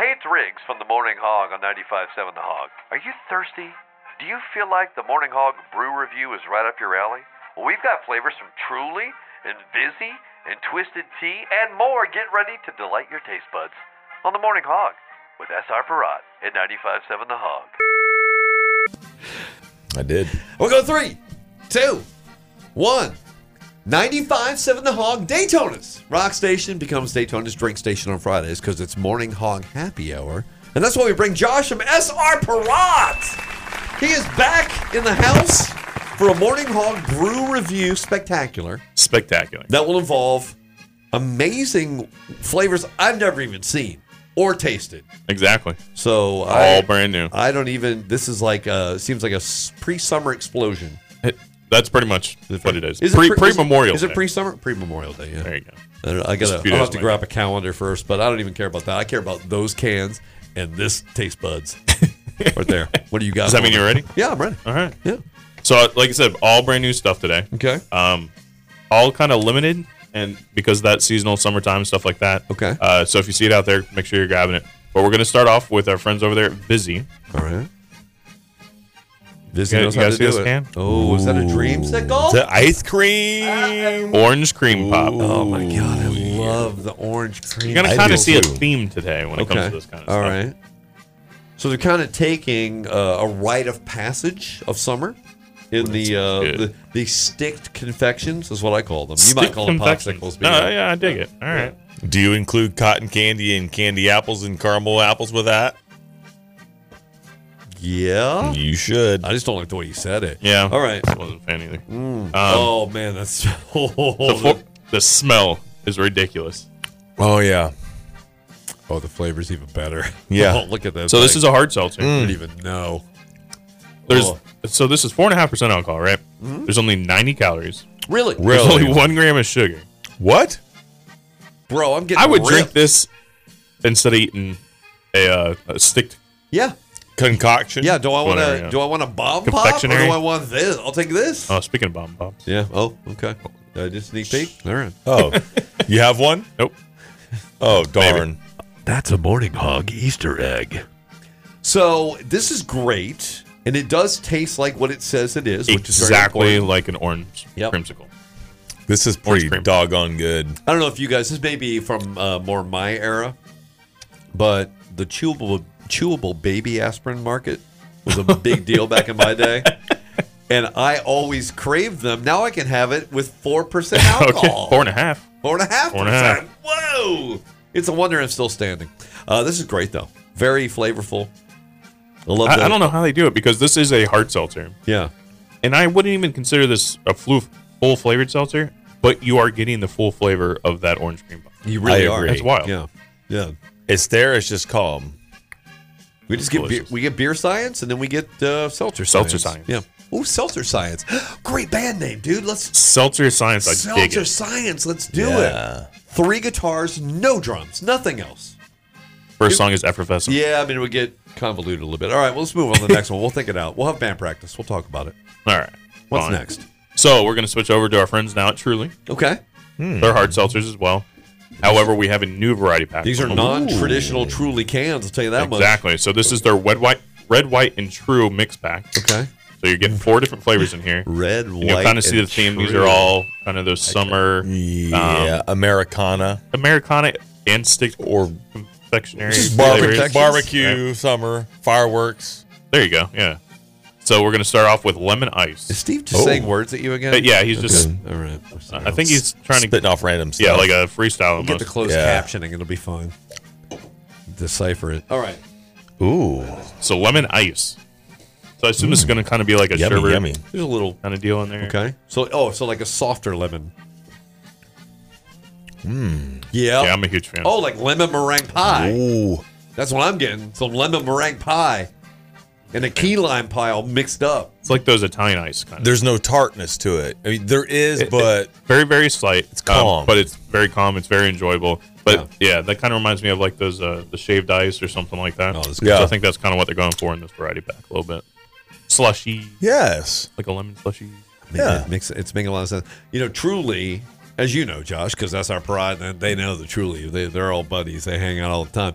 Hey, it's Riggs from the Morning Hog on 95.7 The Hog. Are you thirsty? Do you feel like the Morning Hog Brew Review is right up your alley? Well, we've got flavors from Truly and Vizzy and Twisted Tea and more. Get ready to delight your taste buds on the Morning Hog with S.R. Parat at 95.7 The Hog. I did. We'll go 3, 2, 1. 95.7 The Hog, Daytona's rock station becomes Daytona's drink station on Fridays because it's Morning Hog Happy Hour. And that's why we bring Josh from S.R. Parat. He is back in the house for a Morning Hog Brew Review Spectacular. Spectacular. That will involve amazing flavors I've never even seen or tasted. Exactly. So all brand new. I don't even, this is like seems like a pre-summer explosion. That's pretty much what it is. Is Pre-Memorial Day. Is it pre-summer? Pre-Memorial Day, yeah. There you go. I'll have to grab a calendar first, but I don't even care about that. I care about those cans and this taste buds right there. What do you got? Does that mean you're ready? Yeah, I'm ready. All right. Yeah. So, like I said, all brand new stuff today. Okay. All kind of limited, and because of that seasonal summertime stuff like that. Okay. So if you see it out there, make sure you're grabbing it. But we're going to start off with our friends over there at Vizzy. All right. Vizzy knows how to see do this it. can? Oh, is that a dreamsicle? The ice cream. Orange cream pop. Oh my god, I love the orange cream. You're going to I kind do of see a too. theme today when it comes to this kind of All stuff. right. So they're kind of taking a rite of passage of summer in the sticked confections is what I call them. You might call them popsicles. No, yeah, I dig it. All right. Do you include cotton candy and candy apples and caramel apples with that? Yeah. You should. I just don't like the way you said it. Yeah. All right. I wasn't a fan either. Oh man, that's The smell is ridiculous. Oh, yeah. oh, the flavor's even better. Yeah. Oh, look at this. So this is a hard seltzer. I don't even know. So this is 4.5% alcohol, right? There's only 90 calories. Really? There's Really? only 1 gram of sugar. What? Bro, I'm getting I would ripped. drink this instead of eating a stick. Yeah. Concoction? Yeah, do I want Whatever, to yeah. do I want a bomb pop or do Confectionery. I want this? I'll take this. Oh, speaking of bomb pops. Yeah. Oh, okay. Just sneak peek. All right. Oh. You have one? Nope. Oh, darn. That's a Morning Hog Easter egg. So this is great, and it does taste like what it says it is, which is very Exactly important. like an orange Yep. creamsicle. This is Orange pretty cream. doggone good. I don't know if you guys, this may be from more my era, but the chewable baby aspirin market was a big deal back in my day. And I always craved them. Now I can have it with 4% alcohol. Okay, 4.5. 4.5%. 4.5. Whoa! It's a wonder I'm still standing. This is great, though. Very flavorful. I love that. I don't know how they do it because this is a hard seltzer. Yeah. And I wouldn't even consider this a full flavored seltzer, but you are getting the full flavor of that orange cream pop. You really I are. agree. That's wild. Yeah. Yeah. It's there. It's just calm. We just get beer, delicious. we get beer science and then we get seltzer science. Seltzer science. Yeah. Oh, seltzer science. Great band name, dude. Let's Seltzer science, I dig seltzer it. science. Let's do Yeah. it. 3 guitars, no drums, nothing else. First song is Effervescent. Yeah, I mean, we get convoluted a little bit. All right, well, let's move on to the next one. We'll think it out. We'll have band practice. We'll talk about it. All right. What's fine. next? So we're going to switch over to our friends now at Truly. Okay. They're hard seltzers as well. However, we have a new variety pack. These are from them. non-traditional Truly cans, I'll tell you that much. Exactly. So this is their red, white, and true mix pack. Okay. So you're getting 4 different flavors in here. Red, And white, you'll kind of see the and theme. These true. are all kind of those summer Yeah. Americana. Americana and stick Or confectionery just flavors. barbecue, Right. summer, fireworks. There you go. Yeah. So we're going to start off with lemon ice. Is Steve just saying words at you again? Yeah, he's just. All right. I think he's trying to. Spitting off random stuff. Yeah, like a freestyle. We'll get almost. the closed Yeah. captioning. It'll be fun. Decipher it. All right. Ooh. So lemon ice. So I assume this is going to kind of be like a Yummy, sherbet yummy. There's a little. kind of deal in there. Okay. So like a softer lemon. Yeah. Yeah, I'm a huge fan. Oh, like lemon meringue pie. Ooh. That's what I'm getting. Some lemon meringue pie and a key lime pie all mixed up. It's like those Italian ice kind of. There's no tartness to it. I mean, there is, but Very, very slight. It's calm. but it's very calm. It's very enjoyable. But yeah, that kind of reminds me of like those the shaved ice or something like that. Oh, that's So good. I think that's kind of what they're going for in this variety pack a little bit. Slushy, yes. like a lemon slushy. Man, it's making a lot of sense. You know, Truly, as you know, Josh, because that's our pride, and they know the Truly. They're all buddies. They hang out all the time.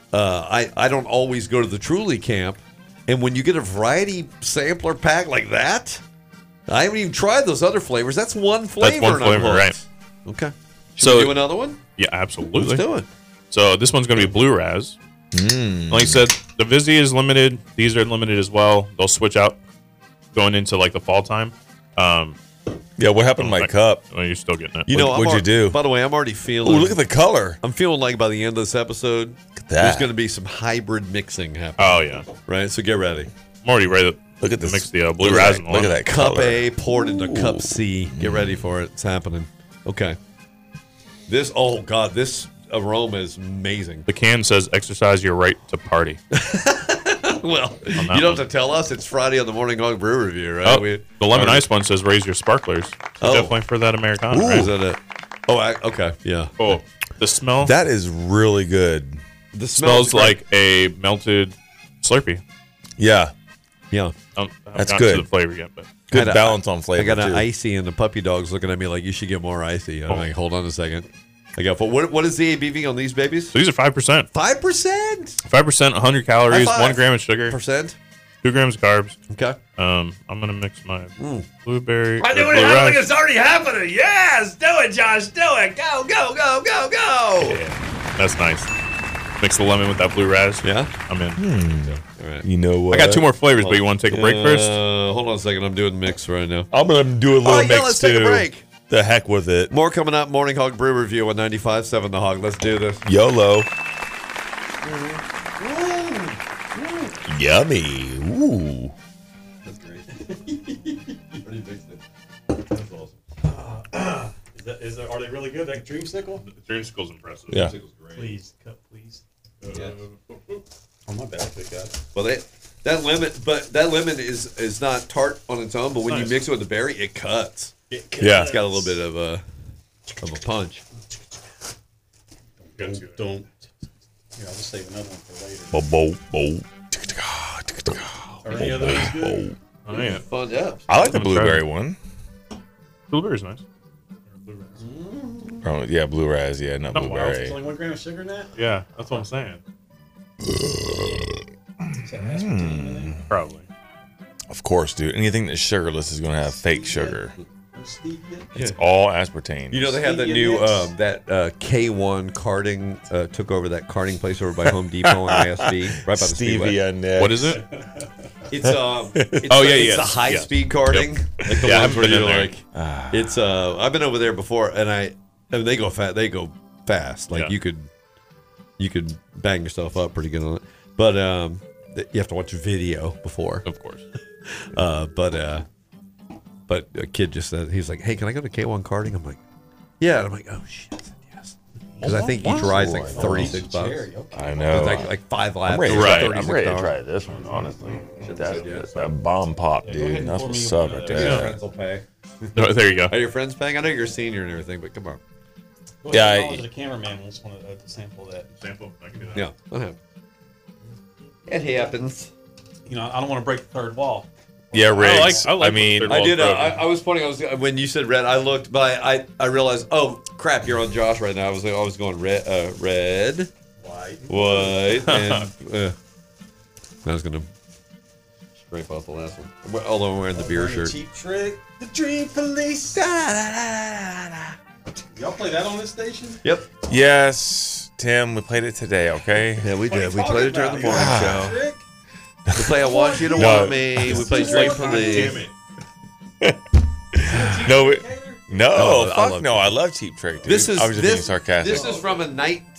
I don't always go to the Truly camp, and when you get a variety sampler pack like that, I haven't even tried those other flavors. That's one flavor. That's one and I'm flavor, right? hooked. Okay. Should So- we do another one? Yeah, absolutely. Let's do it. So this one's going to be Blue Raz. Like I said, the Vizzy is limited. These are limited as well. They'll switch out going into like the fall time. Yeah, what happened to my cup? Well, you're still getting it. You know, What'd you do? By the way, I'm already feeling. Ooh, look at the color. I'm feeling like by the end of this episode, that. there's going to be some hybrid mixing happening. Oh yeah, Right? So get ready. I'm already ready to Look at this. mix the Blue Look at Raz that- and the Look at lemon. that Cup color. A poured into Cup Ooh. C. Get ready for it. It's happening. Okay. This, oh God, this aroma is amazing. The can says "Exercise your right to party." Well, you that don't have one. to tell us. It's Friday on the Morning Hog Brew Review, right? Oh, the lemon ice one says "Raise your sparklers." Oh. Definitely for that Americano. Or Right? is that it? Oh, okay. Yeah. Oh, the smell That is really good. The smells great. like a melted Slurpee. Yeah. Yeah. I haven't That's gotten good. to the flavor yet, but Good Got a- balance on flavor. I got an too. icy, and the puppy dog's looking at me like, you should get more icy. I'm Oh. like, hold on a second. I got what is the ABV on these babies? so these are 5%. 5%. 5%, 100 calories, High five. 1 gram of sugar, Percent. 2 grams of carbs. Okay. I'm gonna mix my blueberry. I or do Blue it. I Raz. think it's already happening. Yes, do it, Josh. Do it. Go, go, go, go, go. That's nice. Mix the lemon with that Blue Raz. Yeah. I'm in. All right. You know what? I got 2 more flavors, but you want to take a break first? Hold on a second. I'm doing the mix right now. I'm gonna do a little Oh, yeah, mix let's too. take a break. The heck with it. More coming up. Morning Hog Brew Review on 95.7 The Hog. Let's do this. YOLO. Yummy. Ooh. Are they really good? That dreamsicle? The dreamsicle's impressive. Yeah. Please, cup, please. Oh, my bad. I picked that. Well, that lemon is not tart on its own, but when you Nice. mix it with the berry, it cuts. Yeah. It's got a little bit of a punch. Don't. Here, I'll just save another one for later. Bo, bo, bo. Are any of those good? Oh, yeah. Fun up. I like the I'm gonna try blueberry it. one. Blueberry's nice. Oh, yeah, blue raz. Yeah, not Oh, wow. blueberry. There's only 1 gram of sugar in that? Yeah, that's what I'm saying. Is that aspartame in there? Probably. Of course, dude. Anything that's sugarless is going to have fake sugar. No stevia? It's all aspartame. You know they have that Stevia new mix. K1 karting took over that karting place over by Home Depot and ISB right by the Speedway. stevia next. What is it? It's Oh, yeah, it's yes, the high yes. speed karting, like the Yeah, I ones haven't where been you're in there. like, it's I've been over there before, and they go fast. They go fast. Like Yeah. you could bang yourself up pretty good on it, but you have to watch a video before. Of course. But a kid just said, he's like, hey, can I go to K1 karting? I'm like, yeah. And I'm like, oh shit, I said yes, because I think each ride's like $36. Cherry, okay. I know. It's like 5 laps. I'm ready, it's Right. $36. I'm ready to try this one, honestly. That's a bomb pop, go ahead dude. and That's pour what's me up one right of Your those. there. friends will pay. No, there you go. Are your friends paying? I know you're a senior and everything, but come on. Go Yeah, ahead and I- acknowledge the cameraman wants one to sample that. Sample. I can do that. Yeah, okay. It happens. You know, I don't want to break the third wall. Yeah, Riggs. I like mean, the third I wall did. broken. I was funny. When you said red, I looked, but I realized. Oh crap! You're on Josh right now. I was going red, white, and I was gonna scrape off the last one. Although I'm wearing the beer shirt. Cheap Trick, the Dream Police. Y'all play that on this station? Yep. yes, Tim, we played it today, okay? Yeah, we What are you did. We talking played it during the about? morning Yeah. show. Trick? We play I Want You to No. Want Me. We play Dream Police. No, Cater? No, I fuck love no. I love Cheap Trick, dude. This is I was just being this, sarcastic. This is from a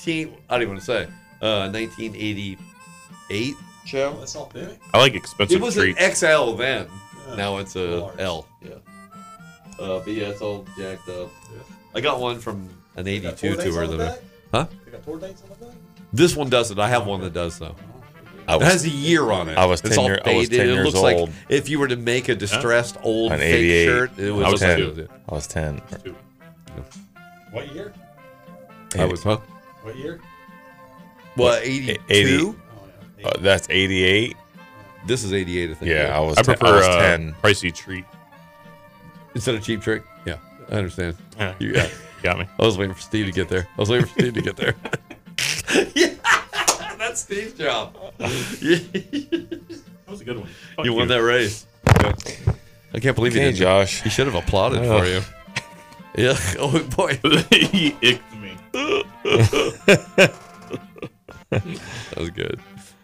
1988 show. Oh, that's authentic? I like expensive It was treats. an XL then. Yeah. Now it's a Large. L. Yeah. But yeah, it's all jacked up. Yeah. I got one from an They got 82 tour dates tour. on the That back? Huh? They got tour dates on the back? This one doesn't. I have one that does though. I It was, has a year on it. I was It's 10 all year- I was faded. 10 It years looks like old. if you were to make a distressed old An fake 88. shirt, it would I look was like 10. it. I was 10. What year? I was, huh? What year? What, 80. 82? Oh, yeah. That's 88. This is 88, I think. Yeah, I was. I 10, prefer I was 10. pricey treat. Instead of Cheap Trick? Yeah, I understand. Yeah, You got me. I was waiting for Steve to get there. Yeah, Steve's job. That was a good one. Fuck You won that race. I can't believe you Okay, didn't. Josh. He should have applauded for you. Yeah. Oh boy. He icked me. That was good.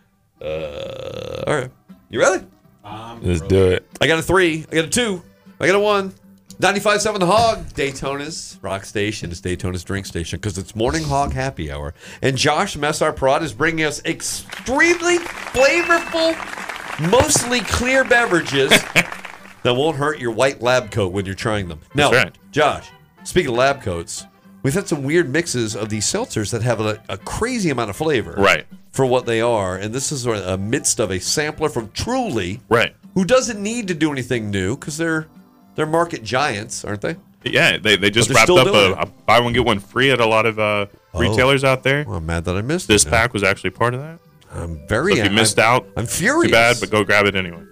All right. You ready? Let's do it. I got a 3. I got a 2. I got a 1. 95.7 The Hog. Daytona's Rock Station is Daytona's drink station because it's Morning Hog Happy Hour. And Josh Messar Prod is bringing us extremely flavorful, mostly clear beverages that won't hurt your white lab coat when you're trying them. Now, That's right. Josh, speaking of lab coats, we've had some weird mixes of these seltzers that have a crazy amount of flavor. Right. For what they are. And this is a midst of a sampler from Truly, Right. who doesn't need to do anything new because they're market giants, aren't they? Yeah, they just they're wrapped still up doing a buy one get one free at a lot of retailers out there. Well, I'm mad that I missed This it. pack was actually part of that. I'm very. So if you missed out, I'm furious. too bad, but go grab it anyway.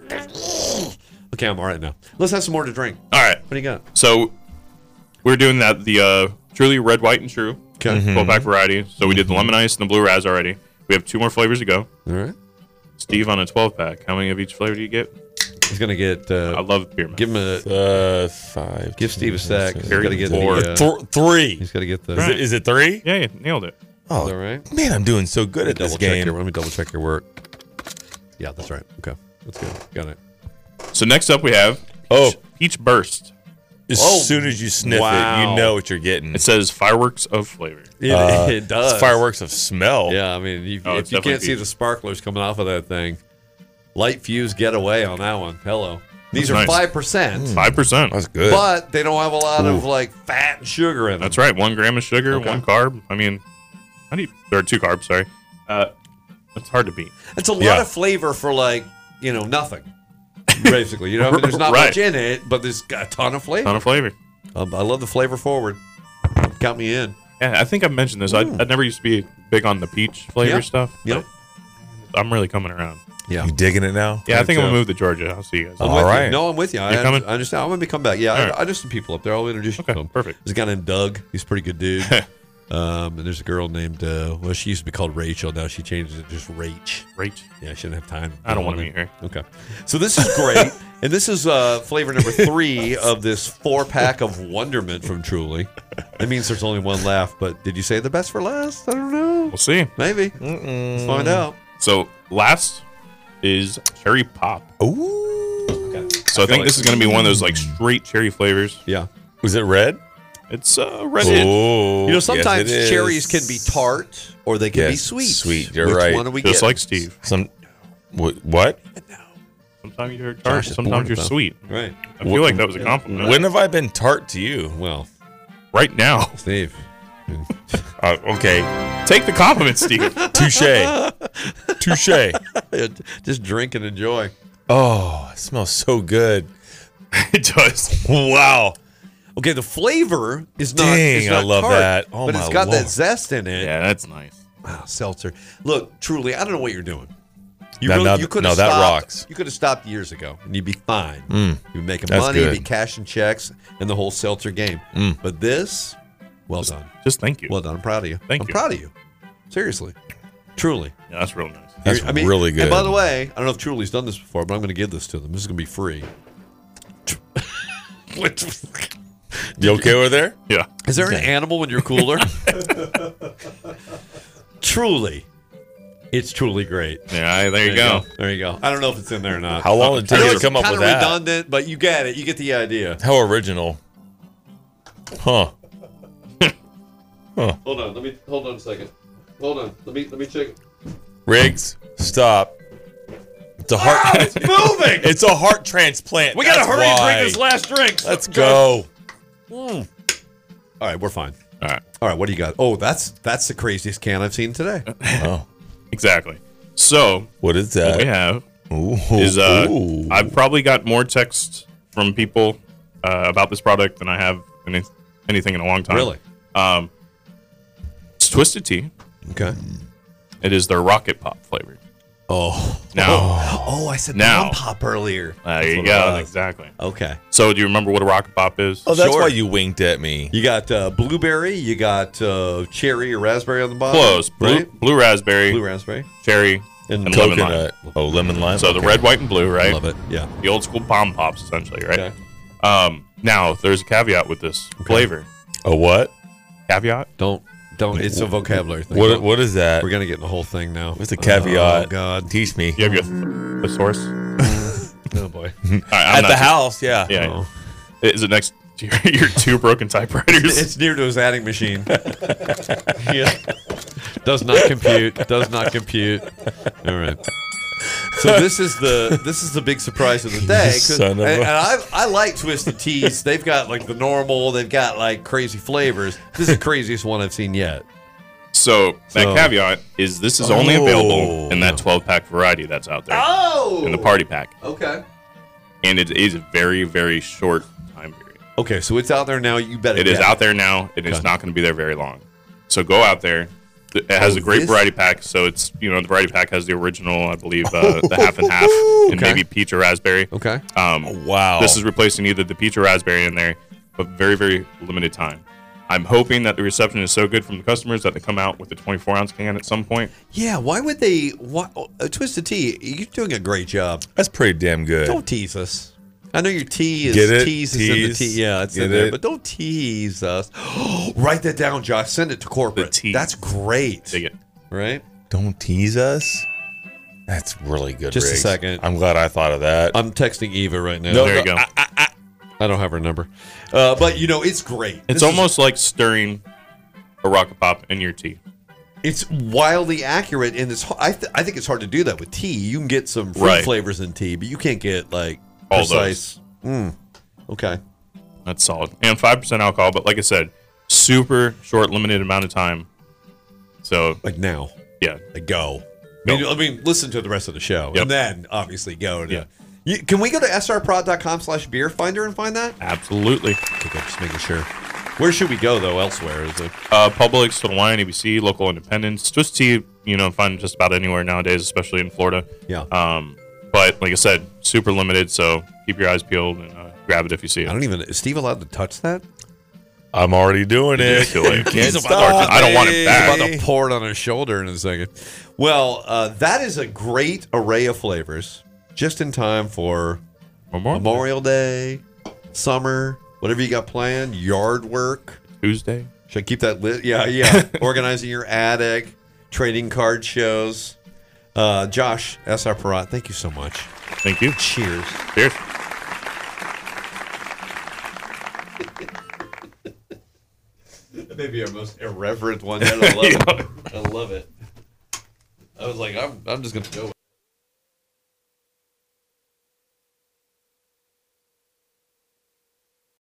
Okay, I'm all right now. Let's have some more to drink. All right. What do you got? So we're doing the Truly Red, White, and True Okay. 12-pack variety. So we did the lemon ice and the blue raz already. We have 2 more flavors to go. All right. Steve on a 12-pack. How many of each flavor do you get? He's gonna get. I love beer. Give him a. 5. Give Steve a sec. He's Carry got to get forward. the. 3. He's got to get the. Right. Is it 3? Yeah, you nailed it. Oh, All right. man, I'm doing so good at this game. Let me double check your work. Yeah, that's right. Okay, that's good. Got it. So next up we have Peach Burst. As soon as you sniff it, Wow. you know what you're getting. It says fireworks of flavor. It does. It's fireworks of smell. Yeah, I mean, Oh, if it's you definitely can't see peach. the sparklers coming off of that thing, light fuse getaway on that one. Hello. These That's are nice. 5%, 5%. That's good. but they don't have a lot of like fat and sugar in them. That's right. 1 gram of sugar, Okay. 1 carb. I mean, or 2 carbs. Sorry. It's hard to beat. It's a lot Yeah. of flavor for like, nothing. Basically, I mean, there's not Right. much in it, but there's got a ton of flavor. Ton of flavor. I love the flavor forward. Got me in. Yeah, I think I've mentioned this. I never used to be big on the peach flavor Yeah. stuff. Yep. but I'm really coming around. Yeah. You digging it now? Yeah, I think I'm too. gonna move to Georgia. I'll see you guys. I'm All with you. right. No, I'm with you. I coming? understand. I'm going to come back. Yeah, All right. I know some people up there. I'll introduce you Okay, to them. perfect. There's a guy named Doug. He's a pretty good dude. And there's a girl named, she used to be called Rachel. Now she changed it to just Rach. Great. Yeah, I shouldn't have time. I don't want to meet her. Okay. So this is great. And this is flavor number 3 of this 4-pack of Wonderment from Truly. That means there's only one left. But did you say the best for last? I don't know. We'll see. Maybe. Let's find out. So last is cherry pop. Ooh. So I think this is gonna be one of those like straight cherry flavors. Yeah. Was it red? It's red. Oh. Sometimes yes, it is. cherries can be tart or they can be Yes, sweet. sweet, you're Which right. one do we Just get? like Steve. What? Sometimes you're Josh tart. is Sometimes born you're with sweet. Right. I feel like that was a compliment. When have I been tart to you? Well, Right now. Steve. Okay. Take the compliment, Steve. Touche. Just drink and enjoy. Oh, it smells so good. It does. Wow. Okay, the flavor is not. Dang, it's not I love tart, that. Oh, but my it's got Lord. that zest in it. Yeah, that's nice. Wow, seltzer. Look, truly, I don't know what you're doing. You Now- could now have that stopped. rocks. You could have stopped years ago, and you'd be fine. You'd be making That's money, good. be cashing checks, and the whole seltzer game. But this, well done, Just thank you. well done. I'm proud of you. Thank I'm you. proud of you. Seriously, truly. Yeah, that's real nice. That's really good. And by the way, I don't know if Truly's done this before, but I'm going to give this to them. This is going to be free. You okay over there? Yeah. Is there an animal when you're cooler? Truly. It's truly great. Yeah, there you go. There you go. I don't know if it's in there or not. How long did I it know take it's to come up kind with of that? redundant, but you get it. You get the idea. How original. Huh. Hold on. Hold on a second. Hold on. Let me check. Riggs, stop. It's a heart. It's moving. It's a heart transplant. We gotta That's hurry and why. drink this last drink. Let's go. All right, we're fine. All right. All right, what do you got? Oh, that's the craziest can I've seen today. Oh, Exactly. So what is what that? we have Ooh. is Ooh. I've probably got more texts from people about this product than I have anything in a long time. Really? It's Twisted Tea. Okay. It is their Rocket Pop flavor. Oh, I said Now. Pom Pop earlier. There That's you what it go. was. Exactly. Okay. So do you remember what a Rocket Pop is? Oh, that's Sure. why you winked at me. You got blueberry, you got cherry or raspberry on the bottom. Close. Blue raspberry, Blue raspberry. cherry, And and lemon lime. Coconut. Oh, lemon lime. So the Okay. red, white, and blue, right? Love it. Yeah. The old school Pom Pops, essentially, right? Okay. Now, there's a caveat with this flavor. A what? Caveat? Don't. It's a vocabulary thing. What is that? We're gonna get in the whole thing now. What's the caveat? Oh God. Teach me. You have your thesaurus? Oh boy. All right, I'm At not the too- house, yeah. Yeah. Oh. Is it next to your two broken typewriters? It's near to his adding machine. Yeah. Does not compute. Does not compute. All right. So this is the big surprise of the day. 'Cause- Son of a- and I like Twisted Teas. They've got like the normal. They've got like crazy flavors. This is the craziest one I've seen yet. So that So- caveat is this is only available in that Oh. 12-pack variety that's out there Oh. in the party pack, Okay. and it is a very, very short time period. Okay. So it's out there now. You better. It is get out there now. It is Okay. not going to be there very long. So go out there. It has Oh, a great this- variety pack. So it's the variety pack has the original, I believe, the half and half, and Okay. maybe peach or raspberry. Okay. Wow. This is replacing either the peach or raspberry in there, but very, very limited time. I'm hoping that the reception is so good from the customers that they come out with a 24-ounce can at some point. Yeah. Why would they? Twisted Tea. You're doing a great job. That's pretty damn good. Don't tease us. I know your tea is Get it? tease is in the Tease. tea. Yeah, it's in Get there. it? But don't tease us. Write that down, Josh. Send it to corporate. The tease. That's great. Dig it. Right? Don't tease us. That's really good. Just a Riggs. second. I'm glad I thought of that. I'm texting Eva right now. No, There you go. I don't have her number. But it's great. It's This almost like stirring a Rocket Pop in your tea. it's wildly accurate, and I think it's hard to do that with tea. You can get some fruit Right. flavors in tea, but you can't get like All precise. Okay. That's solid. And 5% alcohol, but like I said, super short, limited amount of time. So, Like now. yeah. Like go. Go. I mean, listen to the rest of the show, Yep. and then obviously go to. Yeah. Can we go to srprod.com/beer finder and find that? Absolutely. Okay, just making sure. Where should we go though? Elsewhere is it? Publix, Total Wine, ABC, local independents. Twisted Tea, find just about anywhere nowadays, especially in Florida. Yeah. But like I said, super limited, so keep your eyes peeled and grab it if you see it. I don't even. Is Steve allowed to touch that? I'm already doing it. Too late. You can't He's stop I don't want it me. back. About to pour it on his shoulder in a second. Well, that is a great array of flavors, just in time for Memorial Day, summer, whatever you got planned, yard work. Tuesday. Should I keep that lit? Yeah. Organizing your attic, trading card shows. Josh, SR Parat, thank you so much. Thank you. Cheers. Cheers. That may be our most irreverent one yet. I love it. I love it. I was like, I'm just going to go with it.